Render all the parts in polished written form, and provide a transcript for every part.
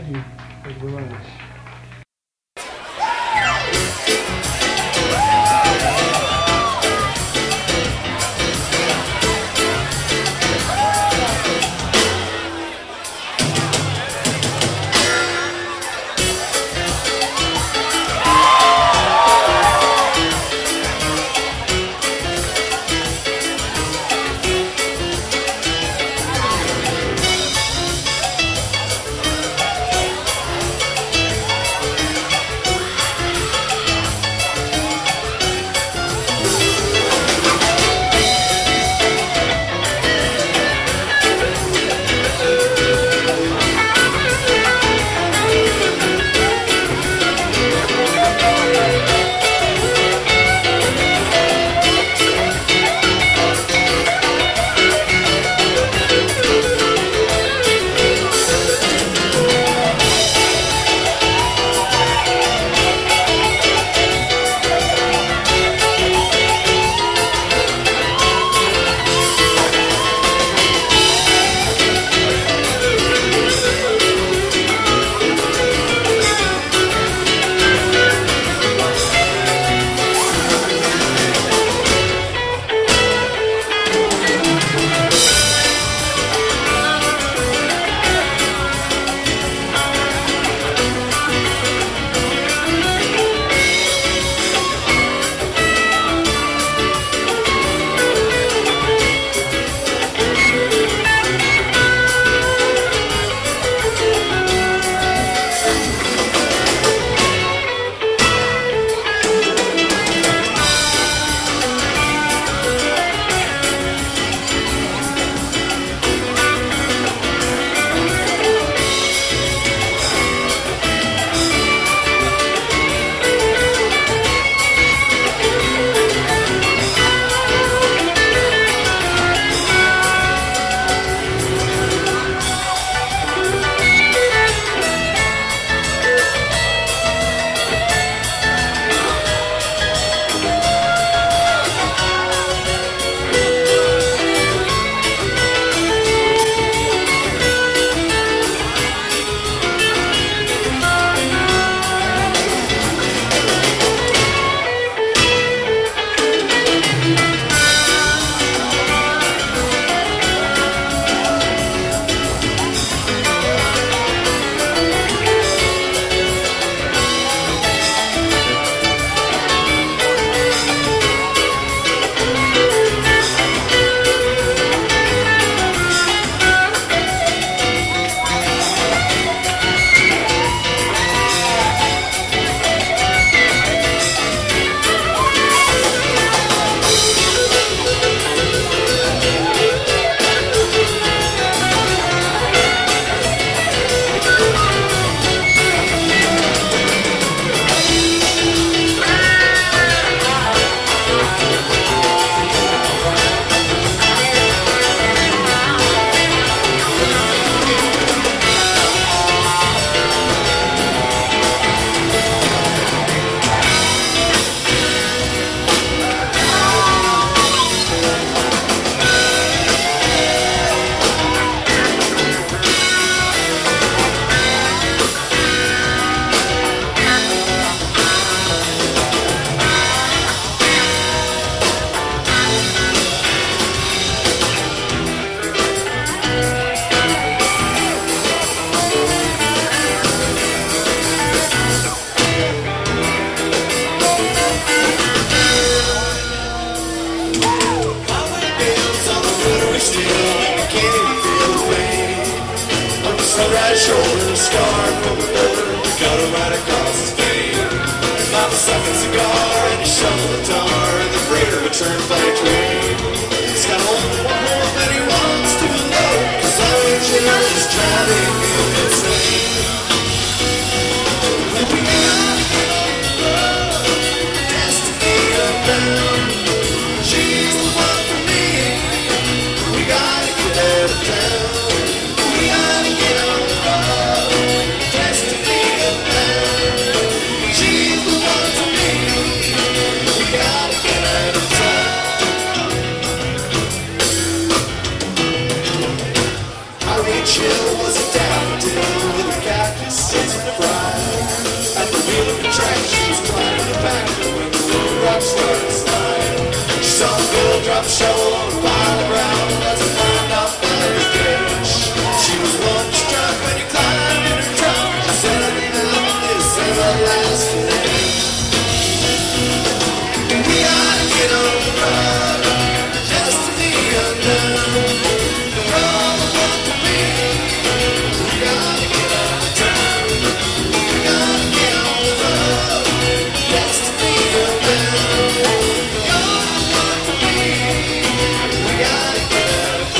Thank you. Thank you very much. shoulder scar from the border, got him right across his vein. Mama suck a cigar and he shoveled the tar, and the freighter would turn by train. He's got only one more that he wants to load, 'cause all your children is driving him insane. When we got destiny unbound, she's the one for me. We gotta get out of town. We gotta get on the road. Destiny unbound, she's the one for me. We gotta get out of town. chasing the bride. At the wheel of the track, she was climbing the back when the little rock started to slide. She saw a girl drop a shovel on a pile of ground. That's a climbed off by his ditch. She was wonderstruck when he climbed in her trunk. She said, I think I'll this is our last day. We gotta get on the road, destiny undone. The road we want to be. We gotta get out of town. We gotta get on the road, destiny undone. The road we want to be. We gotta get out of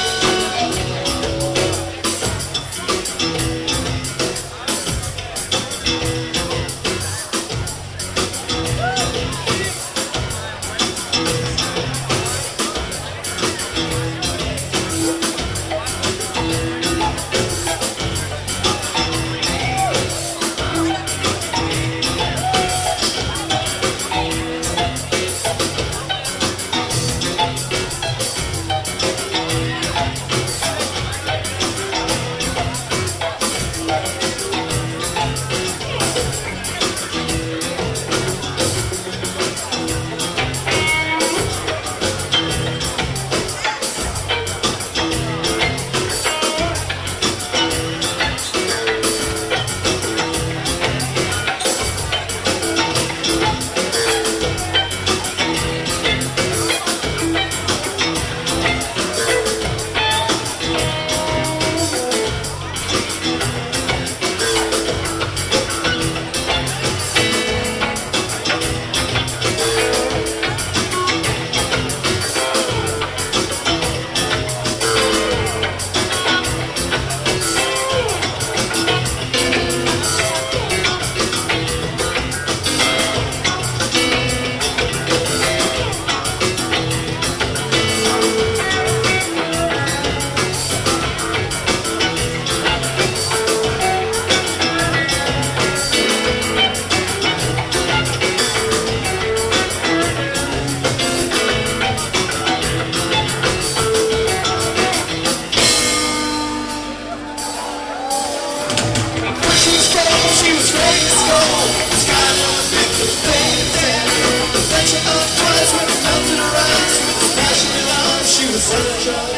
she was ready to go. The sky was big with flames and the venture of twice when it melted her eyes. With this passionate love, she was sunshine.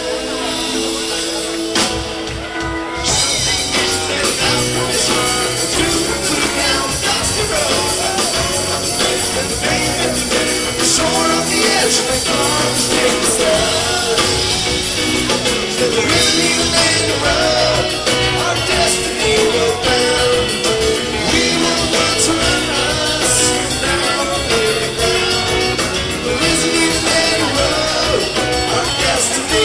Shore on the edge, my arms take the step. Said there isn't even any road, our destiny will bound. We were the ones who run us, now we're ground. There isn't even any road, our destiny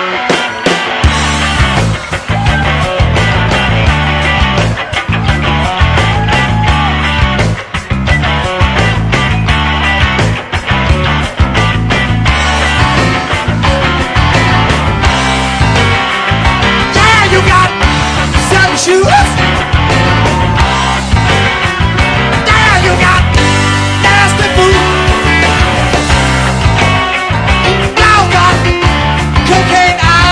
Cocaine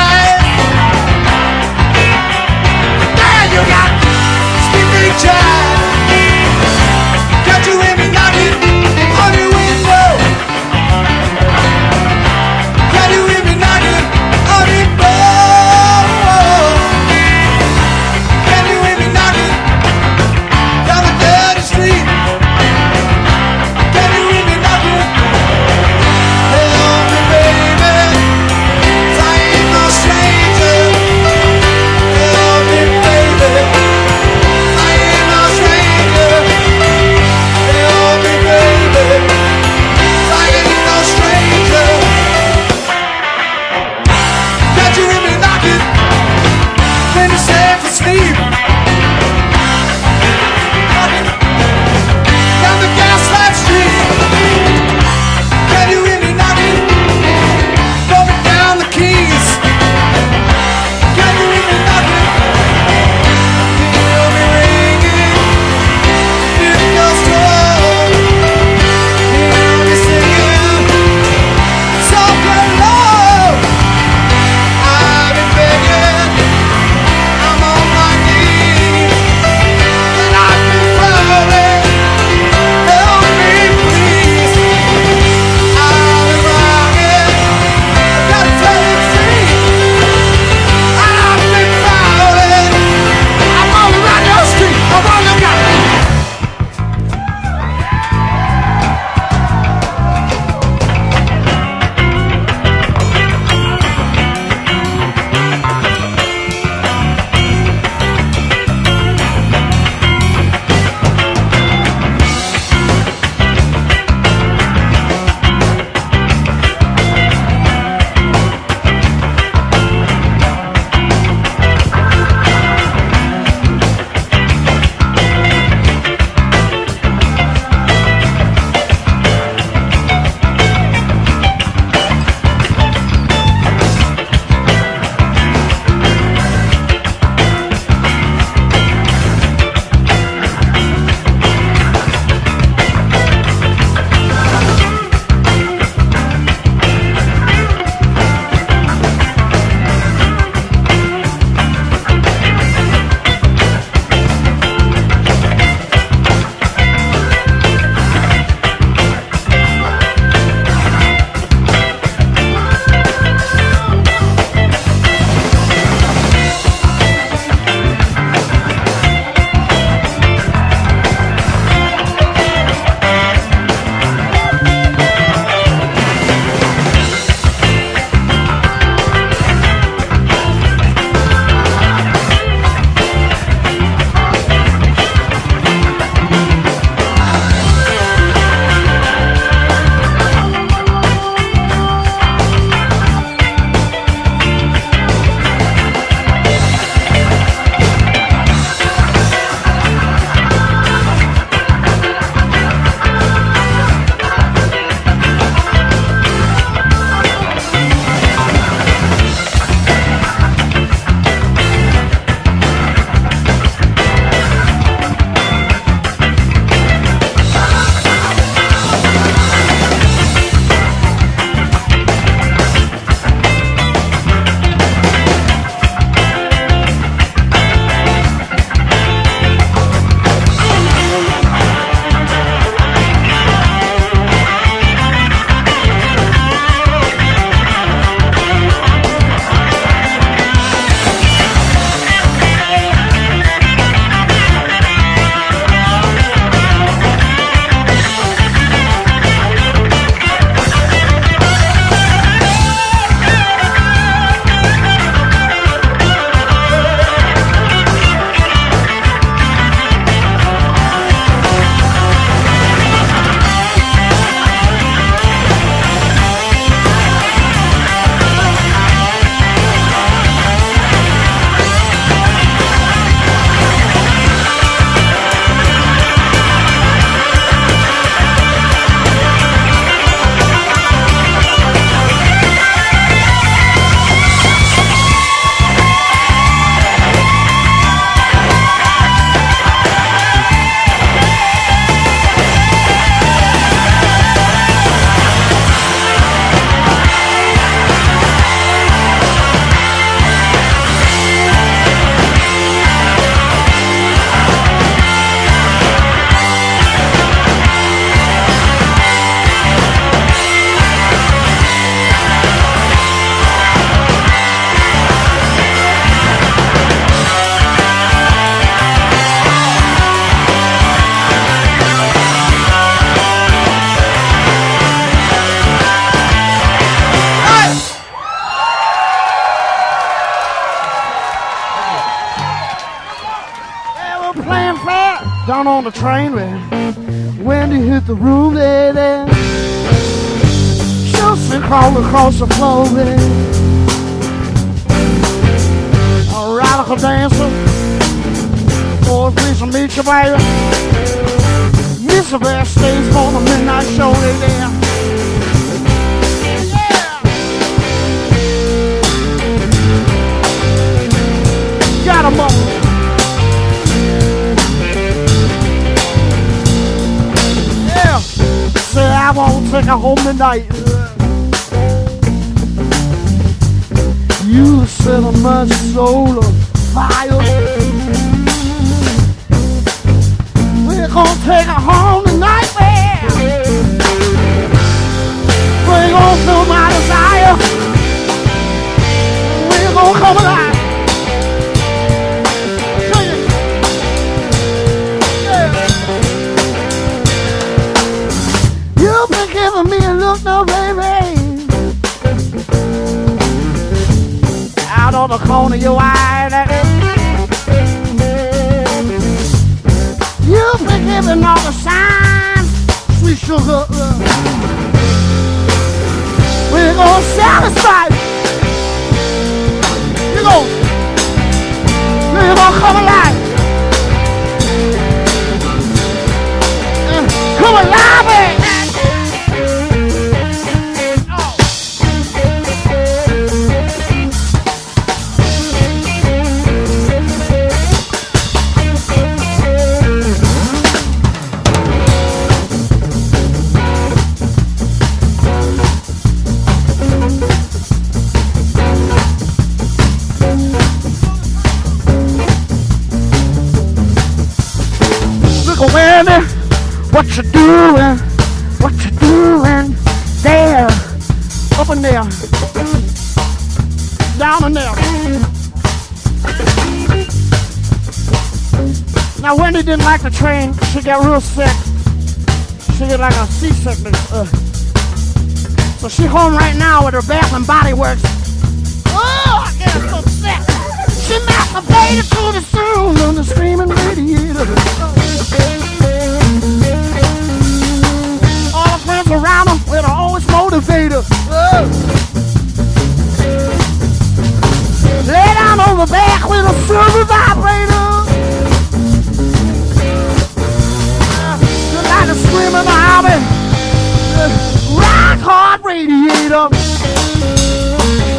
Down on the train when he hit the roof there. Chelsea crawled across the floor there. A radical dancer, for please meet you, baby. Miss the best stage for the midnight show there. Got 'em up. Yeah. Say I won't take her home tonight. You set a much soul on fire. We're gonna take her home tonight, man. We're gonna feel my desire. We're gonna come alive. You've been giving me a look now, baby. Out on the corner of your eye. You've been giving all the signs, sweet sugar. We're gonna satisfy. You're gonna come alive. Come alive, man. Wendy, what you doing? What you doing there? Up and there, down and there. Now Wendy didn't like the train. She got real sick. She got like a seasickness. So she home right now with her Bath and Body Works. Oh, I get so sick. She masturbated to the sound on the screaming radiator. All her friends around her with her always motivator. Lay down on the back with a silver vibrator. You like to scream in the hobby. Rock hard radiator.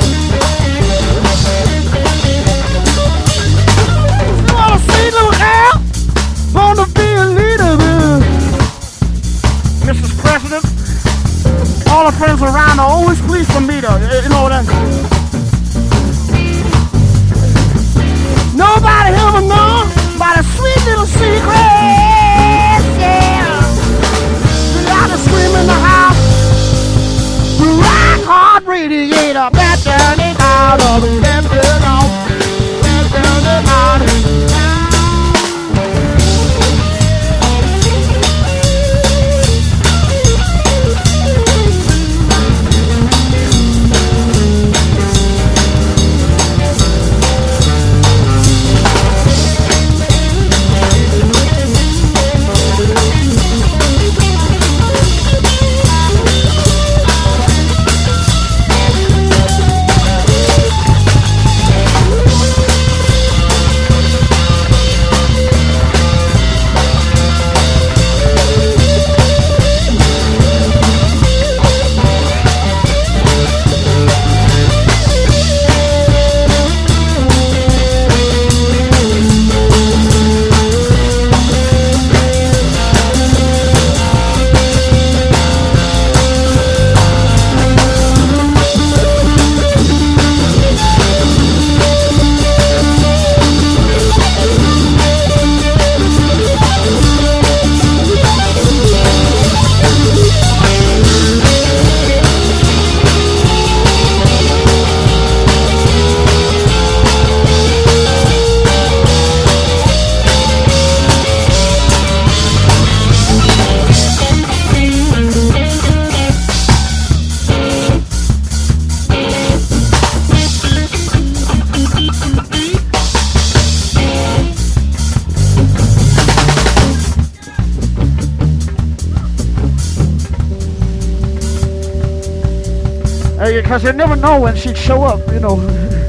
Because you never know when she'd show up, you know.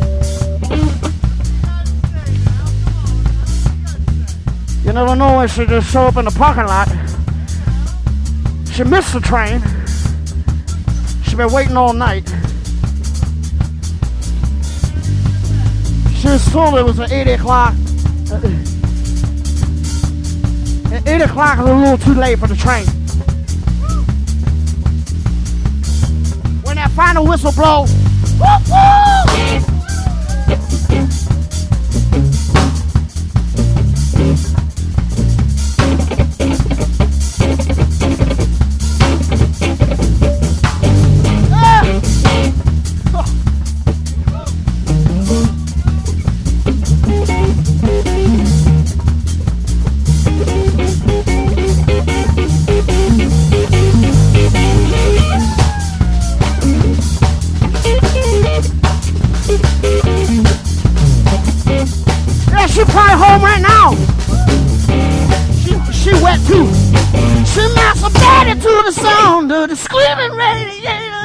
You never know when she'd just show up in the parking lot. She missed the train. She'd been waiting all night. She was told it was at 8 o'clock. At 8 o'clock was a little too late for the train. When that final whistle blows, whoop, whoop! She probably home right now. She wet too. She masturbated to the sound of the screaming radiator.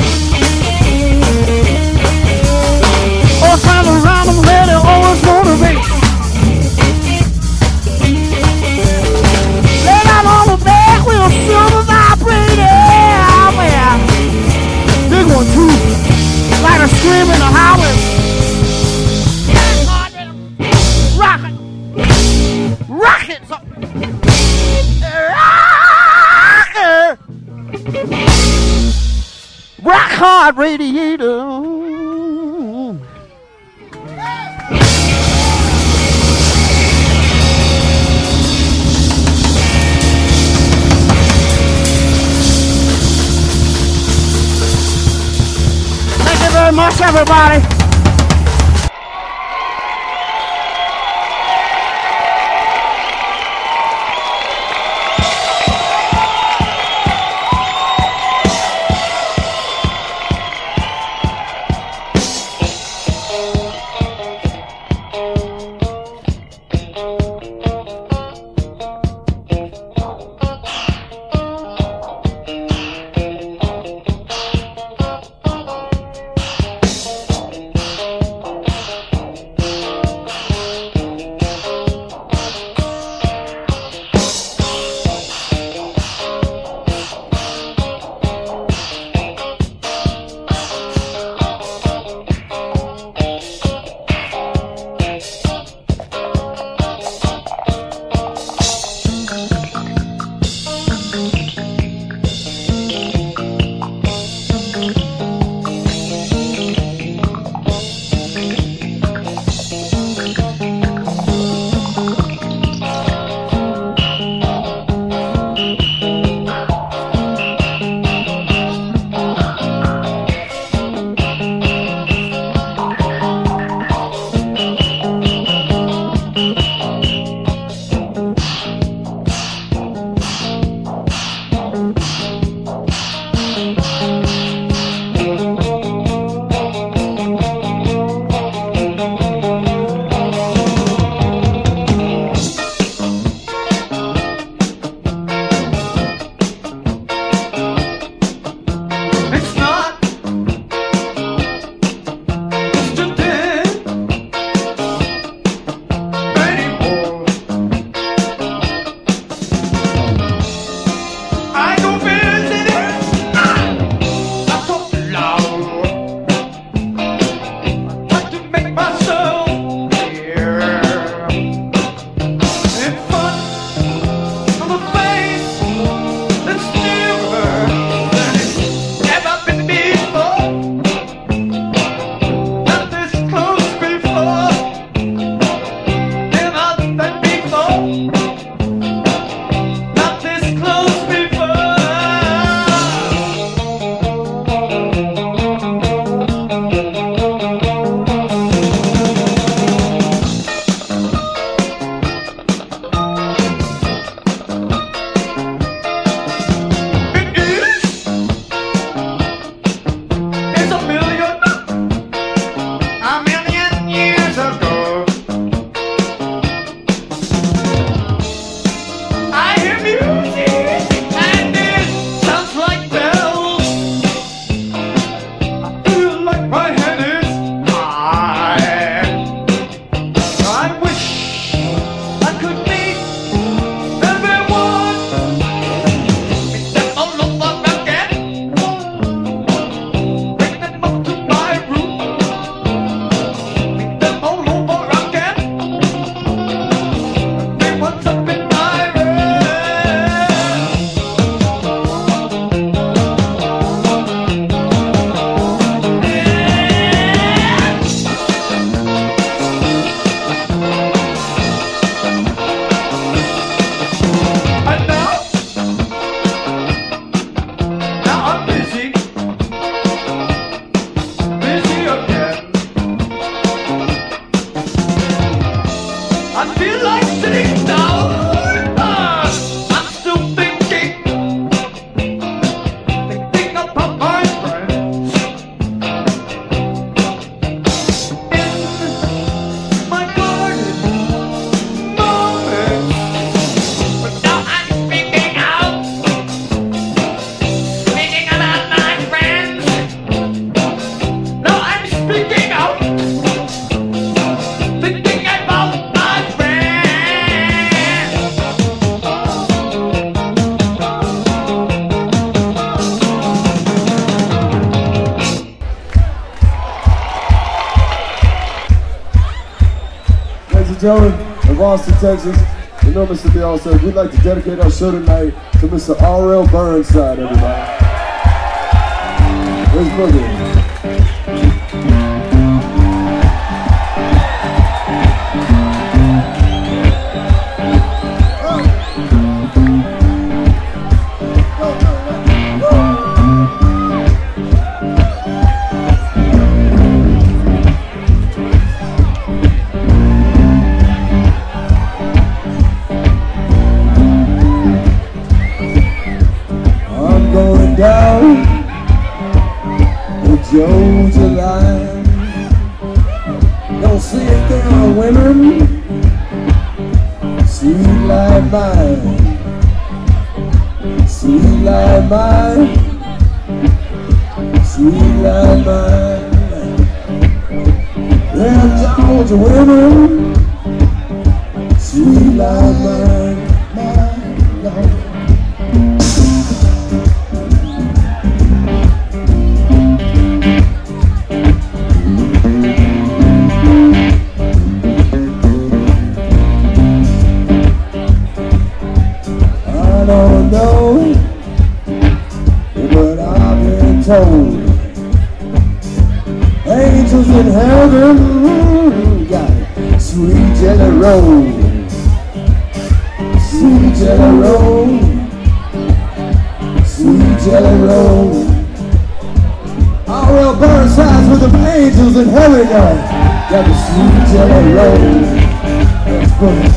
All kinds of random where they always motivate. Lay down on the back with a silver vibrator. Yeah. Big one too. Like a screaming or howling. Rocket! Rock hard radiator. Thank you very much, everybody. I feel like sitting down. I'm still thinking about my friends. In my garden moments. But now I'm speaking out. Speaking about my friends. Now I'm speaking out. Thinking about my friends. Ladies and gentlemen of Austin, Texas, you know Mr. B also, we'd like to dedicate our show tonight to Mr. R.L. Burnside, everybody. Where's Boogie? I'm going down the Georgia line. Don't see it there, women, sweet like mine, sweet like mine, sweet like mine. There, Georgia women, sweet like mine, mine. I don't know, but I've been told angels in heaven got sweet jelly roll, sweet jelly roll, sweet jelly roll. R.L. Burnside's with the angels in heaven got the sweet jelly roll. That's funny.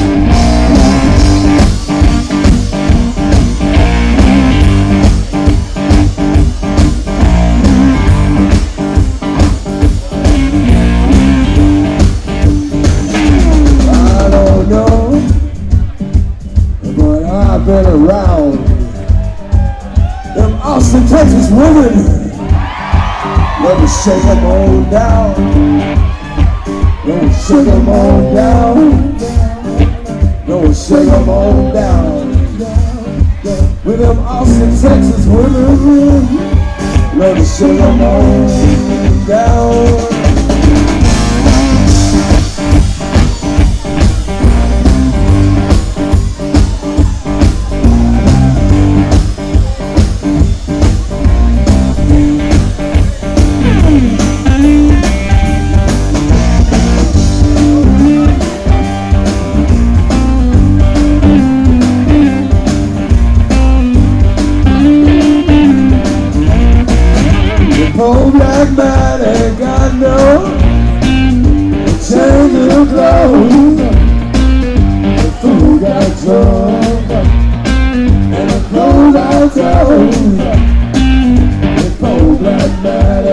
I've been around them Austin, Texas women. Let me shake them on down. Let me shake them on down. Let me shake them on down. With them Austin, Texas women. Let me shake them on down. Poor black man ain't got no change of clothes. The food got drunk and the clothes I told. The poor black man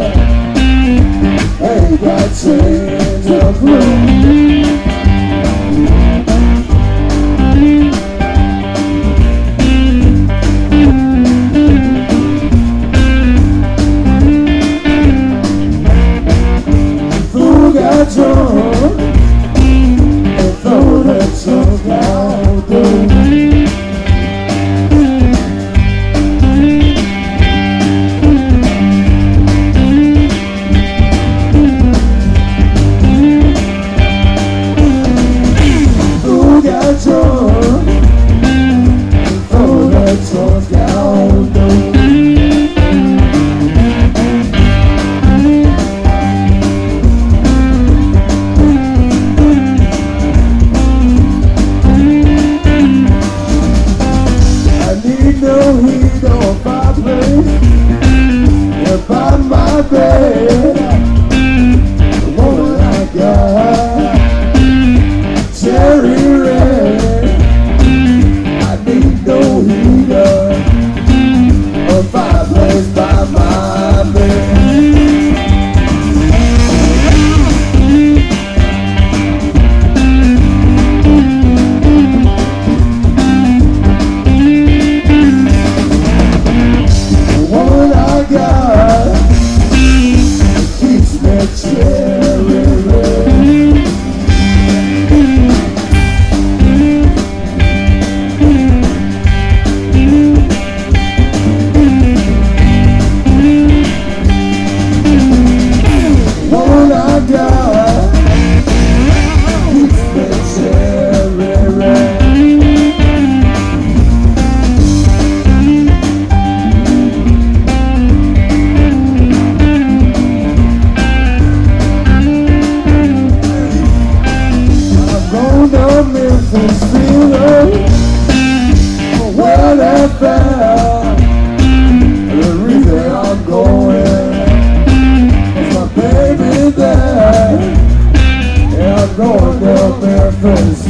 ain't got change of clothes. Drunk and throw that trunk out Who got drunk and throw that trunk out Going down Memphis.